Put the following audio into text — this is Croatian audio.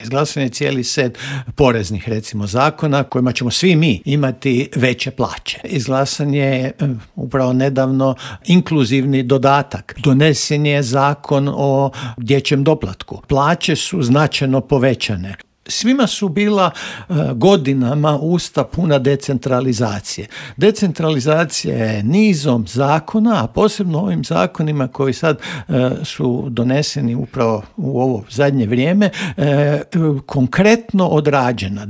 Izglasan je cijeli set poreznih, recimo, zakona kojima ćemo svi mi imati veće plaće. Izglasan je upravo nedavno inkluzivni dodatak. Donesen je zakon o dječjem doplatku. Plaće su značajno povećane. Svima su bila godinama usta puna decentralizacije. Decentralizacija je nizom zakona, a posebno ovim zakonima koji sad su doneseni upravo u ovo zadnje vrijeme, konkretno odrađena.